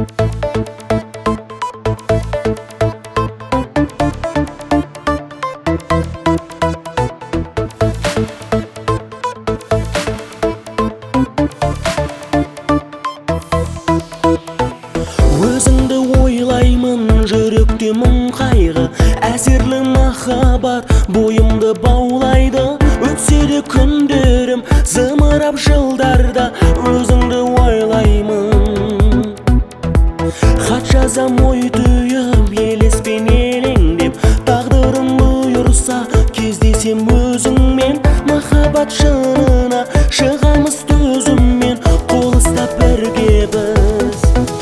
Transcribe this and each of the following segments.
Өзіңді ойлаймын, жүректе мың қайғы, әсерлі махаббат бойымды баулайды. Өтсе де күндерім, зымырап жылдарда, өзіңді ойлаймын. Хат жазам ой түйіп, елеспен елеңдеп, тағдырым бұйырса кездесем өзіңмен. Махаббат шынына шығамыз төзіммен, қол ұстап бірге біз.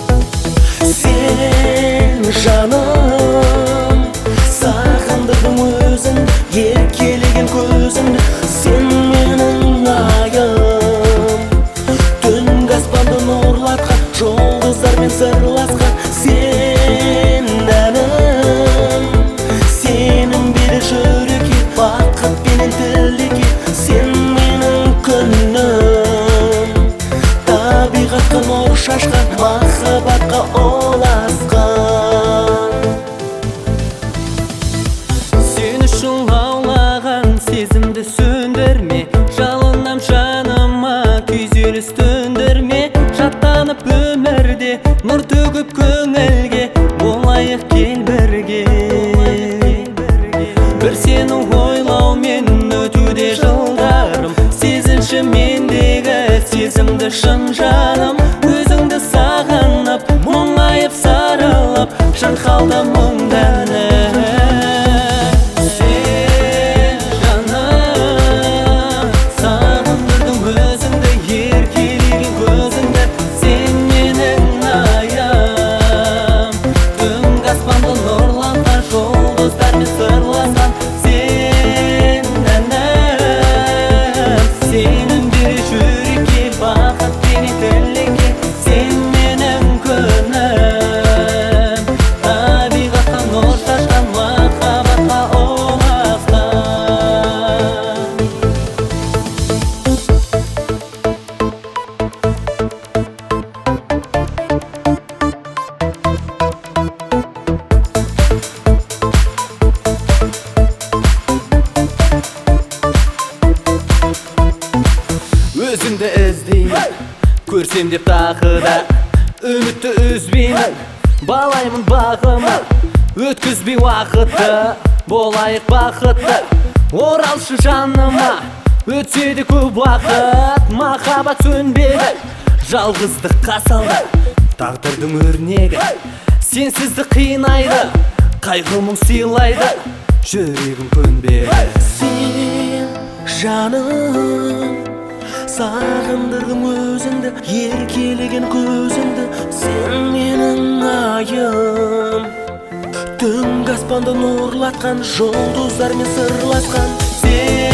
Сен жаным, сағындырдың өзің, еркелеген көзіңді. Сен менің айым, түнгі аспанды нұрлатқан, жұлдыздармен сырласқан. Сен әнім, сенің бері жүрекке, бақытпенен тілекке. Сен менің күнім, табиғатқа нұр шашқан, махаббатқа ұласқан. Сен үшін лаулаған сезімді сөндірме, жалынам жаныма күйзеліс төндірме. Жаттанып өмірде нұр төгіп көңілге, болайық кел бірге. Бір сені ойлаумен өтуде жылдарым, сезінші мендегі сезімді шын жаным. Өзіңді сағынып, мұңайып сарылып, шырқалды мұңданып. Сен жаным, сағындырдың өзіңді, еркелеген көзіңді. Сен менің айым, түнгі аспанды нұрланған, жұлдыздармен сырласқан. Сен әнім, сенің бері жүрекке, бақытпенен тілекке. Сен менің күнім, табиғатқа нұр шашқан, махаббатқа ұласқан. Өзіңді іздеймін, көрсем деп тағы да, үмітті үзбеймін, балаймын бағыма. Өткізбей уақытты, болайық бақытты. Оралшы жаныма, өтсе де көп уақыт. Махаббат сөнбеді, жалғыздық қасалды, тағдырдың өрнегі. Сенсізді қинайды, қайғы мұң сыйлайды, жүрегім көнбеді. Сен жаным, сағындырдың өзіңді, еркелеген көзіңді. Сен менің айым, түнгі аспанды нұрлатқан, жұлдыздармен сырласқан. Сен